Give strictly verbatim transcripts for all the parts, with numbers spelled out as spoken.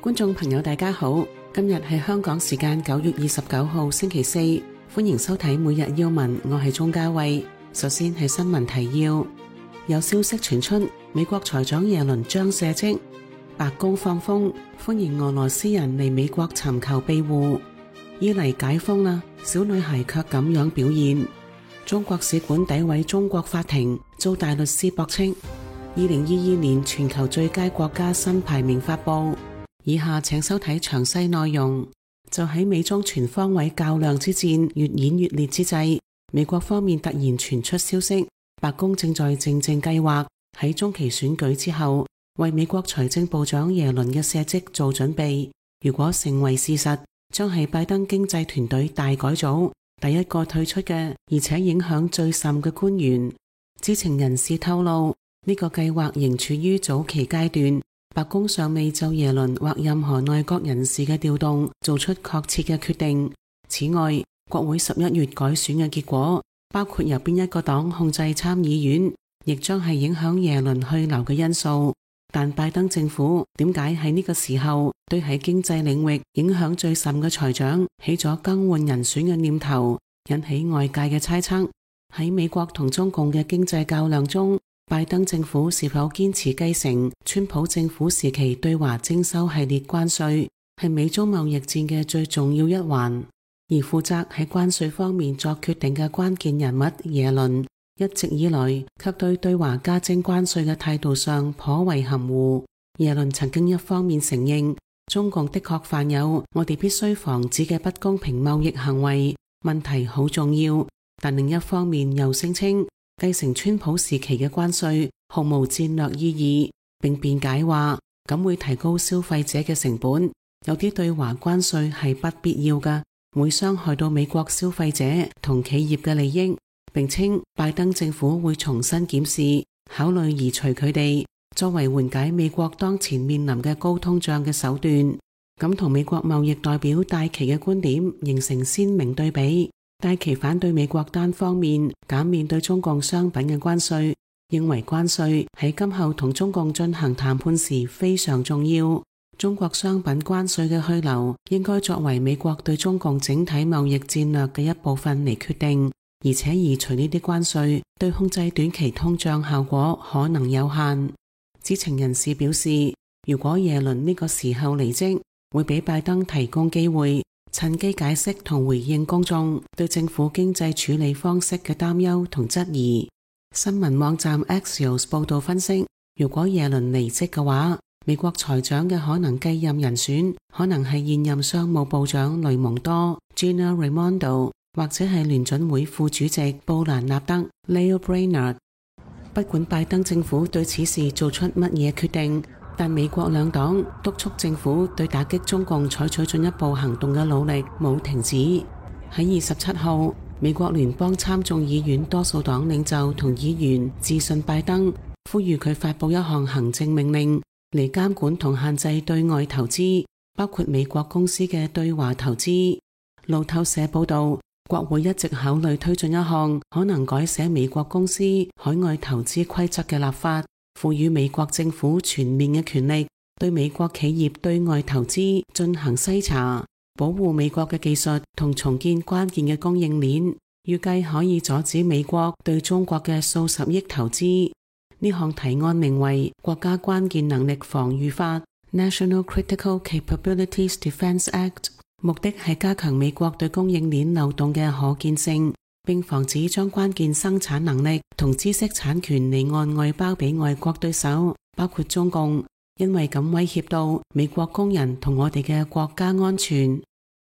觀眾朋友大家好，今日係香港時間九月二十九號星期四，歡迎收睇每日要聞，我係鍾嘉慧。首先係新聞提要，有消息傳出美國財長耶倫將卸職，白宮放風歡迎俄羅斯人嚟美國尋求庇護，伊犁解封啦，小女孩卻咁樣表現，中國使館詆毀中國法庭，遭大律師駁斥，二零二二年全球最佳國家新排名發佈。以下請收睇詳細內容。就喺美中全方位較量之戰越演越烈之際，美國方面突然傳出消息，白宮正在靜靜計劃喺中期選舉之後為美國財政部長耶倫嘅卸職做準備。如果成為事實，將係拜登經濟團隊大改組第一個退出嘅，而且影響最甚嘅官員。知情人士透露，呢個計劃仍處於早期階段，白宮尚未就耶倫或任何內閣人士嘅調動做出確切嘅決定。此外，國會十一月改選嘅結果，包括由邊一個黨控制參議院，亦將係影響耶倫去留嘅因素。但拜登政府點解喺呢個時候對喺經濟領域影響最甚嘅財長起咗更換人選嘅念頭，引起外界嘅猜測。喺美國同中共嘅經濟較量中，拜登政府是否堅持繼承川普政府時期對華徵收系列關稅，係美中貿易戰嘅最重要一環。而負責喺關稅方面作決定嘅關鍵人物耶倫，一直以來卻對對華加徵關稅嘅態度上頗為含糊。耶倫曾經一方面承認中共的確犯有我哋必須防止嘅不公平貿易行為，問題好重要，但另一方面又聲稱繼承川普時期嘅關稅毫無戰略意義，並辯解話咁會提高消費者嘅成本，有啲對華關稅係不必要嘅，會傷害到美國消費者同企業嘅利益，並稱拜登政府會重新檢視，考慮移除佢哋，作為緩解美國當前面臨嘅高通脹嘅手段。咁同美國貿易代表戴琪嘅觀點形成鮮明對比。戴琪反對美國單方面減免對中共商品嘅關稅，認為關稅喺今後同中共進行談判時非常重要。中國商品關稅嘅去留應該作為美國對中共整體貿易戰略嘅一部分嚟決定，而且移除呢啲關稅對控制短期通脹效果可能有限。知情人士表示，如果耶倫呢個時候離職，會俾拜登提供機會趁機解釋同回應公眾對政府經濟處理方式嘅擔憂同質疑。新聞網站 Axios 報道分析，如果耶倫離職嘅話，美國財長嘅可能繼任人選可能係現任商務部長雷蒙多 Gina Raimondo， 或者係聯準會副主席布蘭納德 Lael Brainard。不管拜登政府對此事做出乜嘢決定，但美國兩黨督促政府對打擊中共採取進一步行動嘅努力冇停止。喺二十七號，美國聯邦參眾議院多數黨領袖同議員致信拜登，呼籲佢發佈一項行政命令嚟監管同限制對外投資，包括美國公司嘅對華投資。路透社報道，國會一直考慮推進一項可能改寫美國公司海外投資規則嘅立法，賦予美國政府全面嘅權力，對美國企業對外投資進行篩查，保護美國嘅技術同重建關鍵嘅供應鏈，預計可以阻止美國對中國嘅數十億投資。呢項提案名為《國家關鍵能力防禦法》 （National Critical Capabilities Defense Act）， 目的係加強美國對供應鏈漏洞嘅可見性，並防止將關鍵生產能力同知識產權離岸外包俾外國對手，包括中共，因為咁威脅到美國工人同我哋嘅國家安全。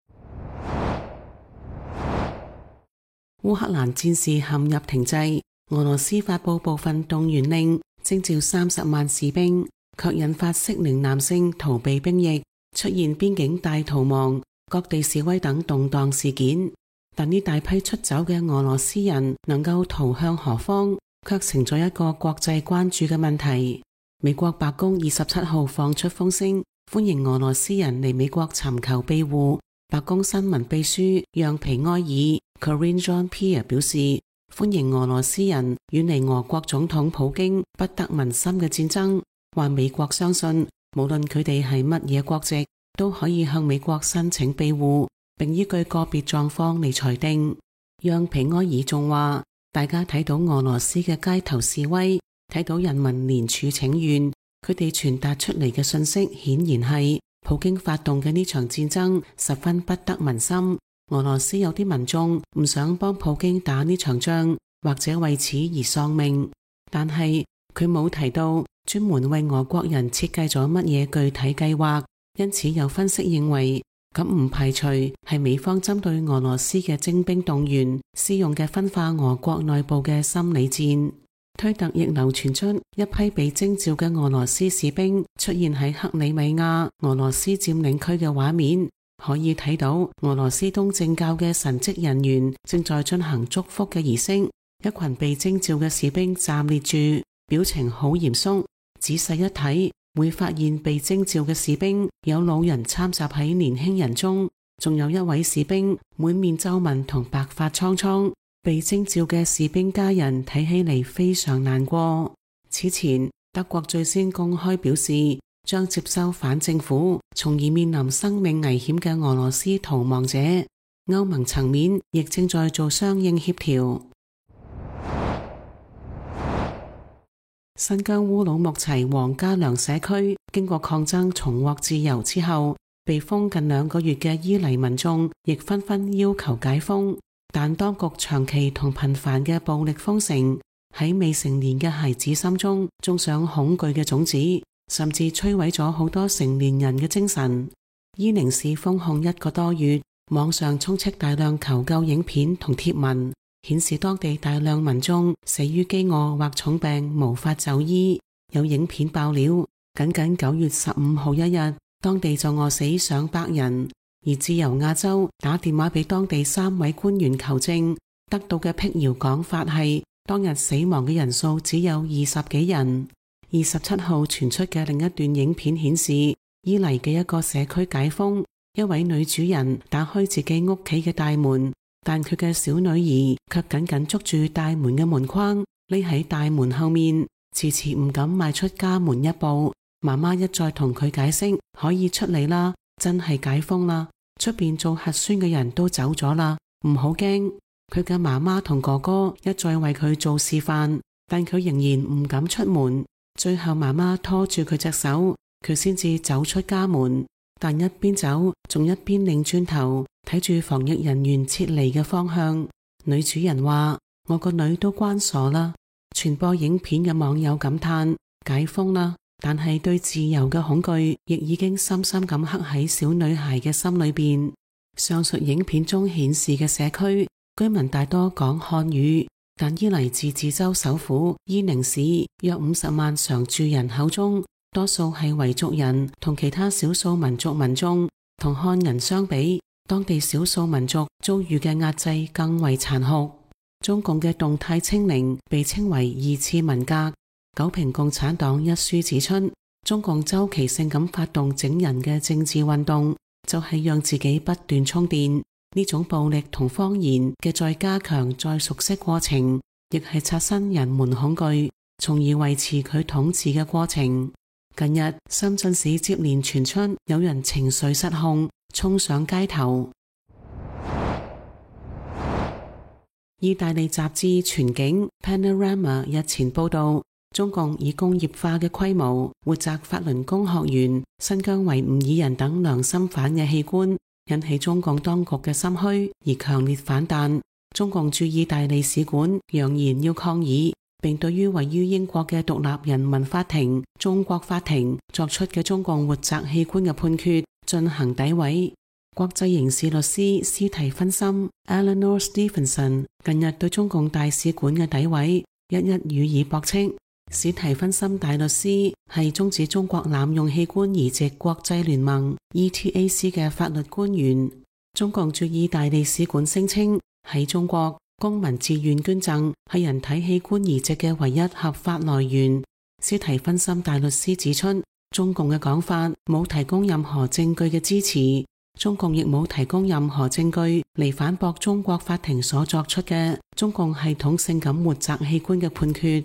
烏克蘭戰事陷入停滯，俄羅斯發佈部分動員令，徵召三十萬士兵，卻引發適齡男性逃避兵役，出現邊境大逃亡、各地示威等動盪事件。但呢大批出走嘅俄羅斯人能夠逃向何方，卻成咗一個國際關注嘅問題。美國白宮二十七號放出風聲，歡迎俄羅斯人嚟美國尋求庇護。白宮新聞秘書讓皮埃爾 Karine Jean-Pierre 表示，歡迎俄羅斯人遠離俄國總統普京不得民心嘅戰爭，話美國相信無論佢哋係乜嘢國籍，都可以向美國申請庇護，並依據個別狀況嚟裁定。讓皮埃爾仲話，大家睇到俄羅斯嘅街頭示威，睇到人民連署請願，佢哋傳達出嚟嘅信息顯然係普京發動嘅呢場戰爭十分不得民心。俄羅斯有啲民眾唔想幫普京打呢場仗，或者為此而喪命。但係佢冇提到專門為俄國人設計咗乜嘢具體計劃，因此有分析認為，咁唔排除係美方針對俄羅斯嘅徵兵動員施用嘅分化俄國內部嘅心理戰。推特亦流傳出一批被徵召嘅俄羅斯士兵出現喺克里米亞俄羅斯佔領區嘅畫面，可以睇到俄羅斯東正教嘅神職人員正在進行祝福嘅儀式，一群被徵召嘅士兵站列住，表情好嚴肅。仔細一睇，會發現被徵召嘅士兵有老人參雜喺年輕人中，仲有一位士兵滿面皺紋同白髮蒼蒼。被徵召嘅士兵家人睇起嚟非常難過。此前，德國最先公開表示將接收反政府，從而面臨生命危險嘅俄羅斯逃亡者。歐盟層面亦正在做相應協調。新疆烏魯木齊黃家良社區經過抗爭重獲自由之後，被封近兩個月嘅伊犁民眾亦紛紛要求解封。但當局長期同頻繁嘅暴力封城，喺未成年嘅孩子心中種上恐懼嘅種子，甚至摧毀咗好多成年人嘅精神。伊寧市封控一個多月，網上充斥大量求救影片同貼文，顯示當地大量民眾死於飢餓或重病，無法就醫。有影片爆料，僅僅九月十五號一日，當地就餓死上百人。而自由亞洲打電話俾當地三位官員求證，得到嘅闢謠講法係當日死亡嘅人數只有二十幾人。二十七號傳出嘅另一段影片顯示，伊犁嘅一個社區解封，一位女主人打開自己屋企嘅大門，但佢嘅小女兒卻緊緊捉住大門嘅門框，匿喺大門後面，遲遲唔敢邁出家門一步。媽媽一再同佢解釋，可以出嚟啦，真係解封啦，出邊做核酸嘅人都走咗啦，唔好驚。佢嘅媽媽同哥哥一再為佢做示範，但佢仍然唔敢出門。最後媽媽拖住佢隻手，佢先至走出家門，但一邊走仲一邊擰轉頭睇住防疫人員撤離嘅方向。女主人話：我個女都關鎖啦。傳播影片嘅網友感嘆：解封啦，但係對自由嘅恐懼亦已經深深咁刻喺小女孩嘅心裏邊。上述影片中顯示嘅社區居民大多講漢語，但伊犁自治州首府伊寧市約五十萬常住人口中，多數係維族人同其他少數民族民眾。同漢人相比，當地少數民族遭遇嘅壓制更為殘酷。中共嘅動態清零被稱為二次文革。九評共產黨一書指出，中共周期性咁發動整人嘅政治運動，就係讓自己不斷充電。呢種暴力同謊言嘅再加強再熟悉過程，亦係刷新人們恐懼，從而維持佢統治嘅過程。近日，深圳市接連傳出有人情緒失控，衝上街頭。意大利雜誌全景 Panorama 日前報道，中共以工業化嘅規模活摘法輪功學員、新疆維吾爾人等良心犯嘅器官，引起中共當局嘅心虛而強烈反彈。中共駐意大利使館揚言要抗議，並對於位於英國嘅獨立人民法庭中國法庭作出嘅中共活摘器官嘅判決進行詆毀。國際刑事律師斯提芬森 Eleanor Stevenson 近日對中共大使館嘅詆毀一一予以駁斥。史提芬森大律師係終止中國濫用器官移植國際聯盟 E T A C 嘅法律官員。中共駐意大利使館聲稱，喺中國公民自願捐贈係人體器官移植嘅唯一合法來源。史提芬森大律師指出，中共嘅講法冇提供任何證據嘅支持，中共亦冇提供任何證據嚟反駁中國法庭所作出嘅中共系統性咁活摘器官嘅判決。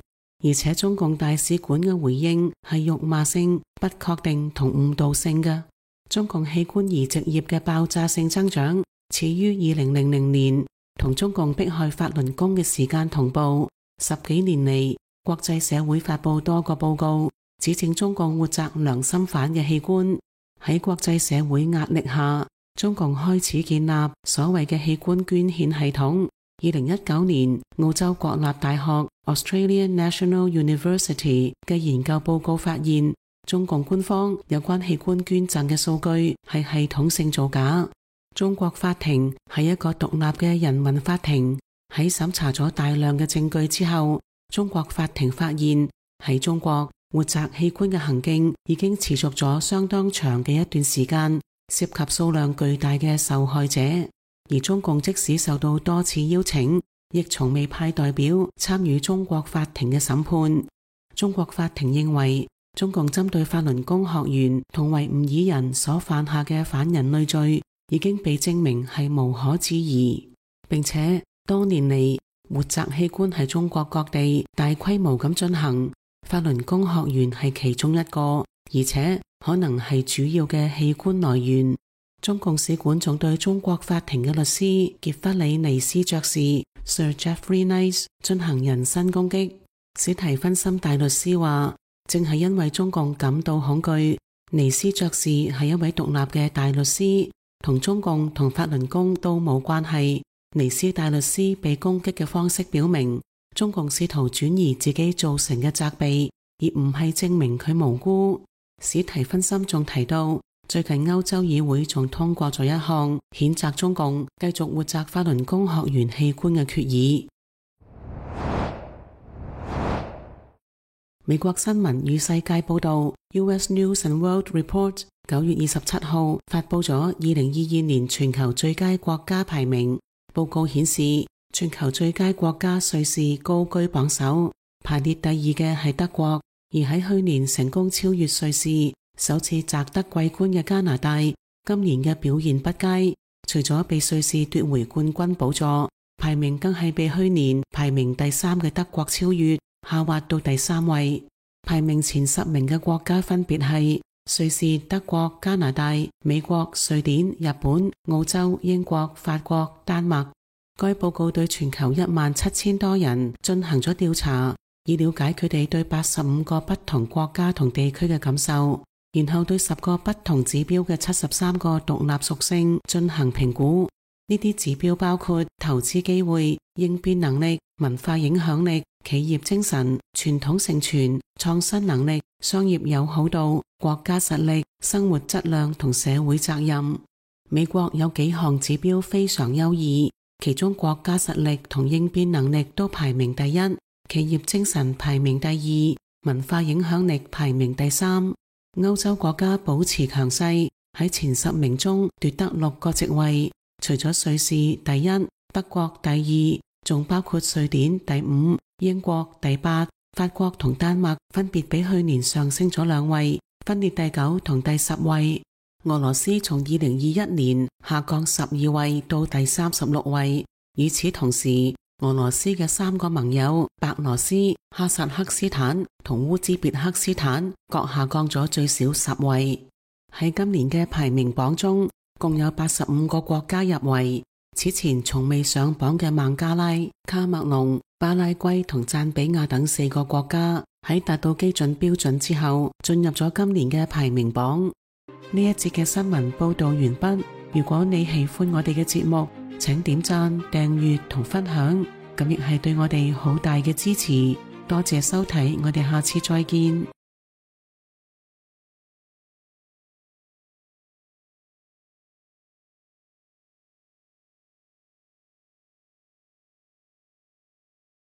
而且中共大使館嘅回應係辱罵性、不確定同誤導性嘅。中共器官移植業嘅爆炸性增長始於二零零零年，同中共迫害法輪功嘅時間同步。十幾年嚟，國際社會發佈多個報告，指證中共活摘良心犯嘅器官。喺國際社會壓力下，中共開始建立所謂嘅器官捐獻系統。二零一九年，澳洲國立大學 Australian National University 嘅研究報告發現，中共官方有關器官捐贈嘅數據係系統性造假。中國法庭係一個獨立嘅人民法庭，喺審查咗大量嘅證據之後，中國法庭發現喺中國活摘器官嘅行徑已經持續咗相當長嘅一段時間，涉及數量巨大嘅受害者。而中共即使受到多次邀請，亦從未派代表參與中國法庭嘅審判。中國法庭認為，中共針對法輪功學員同維吾爾人所犯下嘅反人類罪已經被證明係無可置疑，並且多年嚟活摘器官喺中國各地大規模咁進行，法輪功學員係其中一個，而且可能係主要嘅器官來源。中共使館仲對中國法庭嘅律師傑弗里尼斯爵士 Sir Geoffrey Nice 進行人身攻擊。史提芬森大律師話，正係因為中共感到恐懼，尼斯爵士係一位獨立嘅大律師，同中共同法輪功都冇關係。尼斯大律師被攻擊嘅方式表明，中共試圖轉移自己造成嘅責備，而唔係證明佢無辜。史提芬森仲提到，最近歐洲議會仲通過咗一項譴責中共繼續活摘法輪功學員器官嘅決議。美國新聞與世界報道 U S News and World Report 九月二十七號發佈咗二零二二年全球最佳國家排名。報告顯示，全球最佳國家瑞士高居榜首，排列第二嘅係德國。而喺去年成功超越瑞士，首次摘得季軍嘅加拿大，今年嘅表現不佳，除咗被瑞士奪回冠軍寶座，排名更係被去年排名第三嘅德國超越，下滑到第三位。排名前十名嘅國家分別係瑞士、德國、加拿大、美國、瑞典、日本、澳洲、英國、法國、丹麥。該報告對全球一萬七千多人進行咗調查，以了解佢哋對八十五個不同國家同地區嘅感受，然後對十個不同指標嘅七十三個獨立屬性進行評估。呢啲指標包括投資機會、應變能力、文化影響力、企業精神、傳統承傳、創新能力、商業友好度、國家實力、生活質量同社會責任。美國有幾項指標非常優異，其中國家實力同應變能力都排名第一，企業精神排名第二，文化影響力排名第三。歐洲國家保持強勢，喺前十名中奪得六個席位，除咗瑞士第一、德國第二，仲包括瑞典第五、英國第八、法國同丹麥分別比去年上升咗兩位，分列第九同第十位。俄羅斯從二零二一年下降十二位到第三十六位。與此同時，俄羅斯嘅三個盟友白羅斯、哈薩克斯坦同烏茲別克斯坦各下降咗最少十位。喺今年嘅排名榜中，共有八十五個國家入圍。此前從未上榜嘅孟加拉、卡麥隆、巴拉圭同贊比亞等四個國家喺達到基準標準之後，進入咗今年嘅排名榜。呢一節嘅新聞報道完畢。如果你喜歡我哋嘅節目，請點讚、訂閱同分享，咁亦係對我哋好大嘅支持。多謝收睇，我哋下次再見。